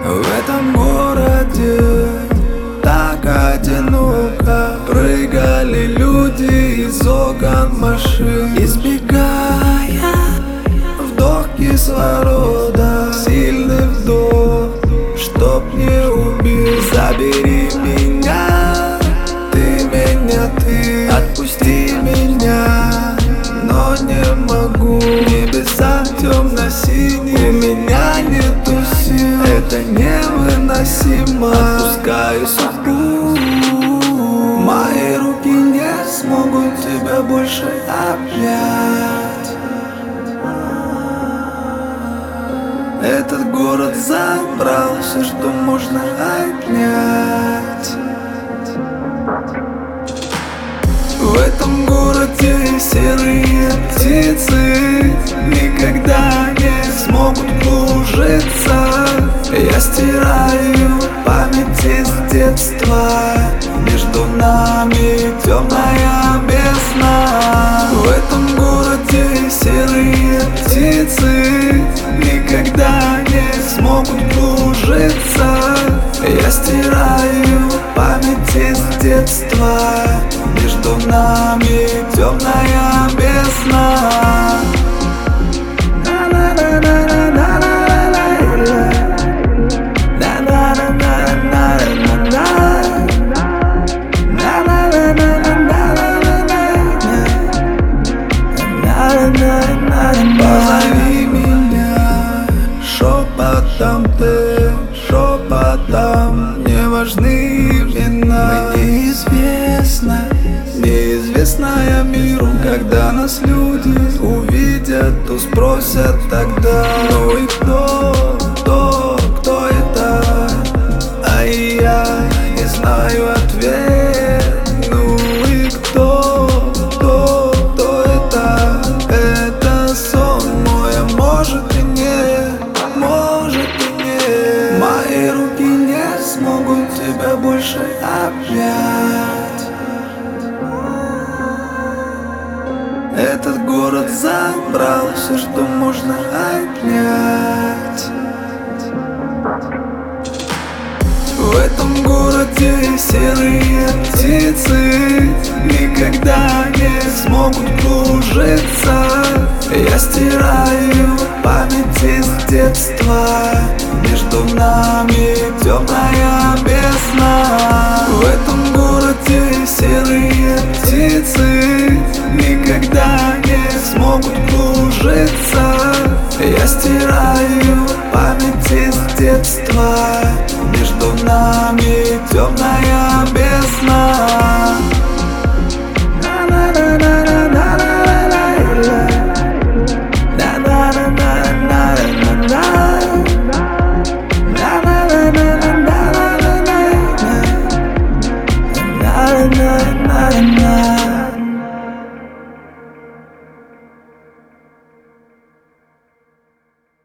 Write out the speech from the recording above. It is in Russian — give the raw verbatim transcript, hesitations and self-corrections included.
В этом городе так одиноко. Прыгали люди из окон машин, избегая вдох кислорода. Сильный вдох, чтоб не убил. Забери меня, ты меня, ты отпусти меня, но не могу. Небеса темно-синие, у меня нету сил. Это невыносимо. Отпускаю судьбу, мои руки не смогут тебя больше обнять. Этот город забрал все, что можно отнять. В этом городе серые птицы никогда не смогут кружиться. Я стираю память из детства, между нами темная бездна. В этом городе серые птицы никогда не смогут кружиться. Я стираю память из детства, между нами темная бездна. Позови меня шепотом, ты шепотом. Не важны имена. Мы неизвестно, неизвестная миру. Когда нас люди увидят, то спросят тогда: ну и кто, кто, кто это? А я не знаю ответ. Ну и кто, кто, кто это? Это сон мой, а может и нет, может и нет. Мои руки не смогут тебя больше обнять. Этот город забрал все, что можно отнять. В этом городе серые птицы никогда не смогут кружиться. Я стираю память из детства, между нами темная бездна. В этом городе серые птицы никогда не смогут кружиться. Я стираю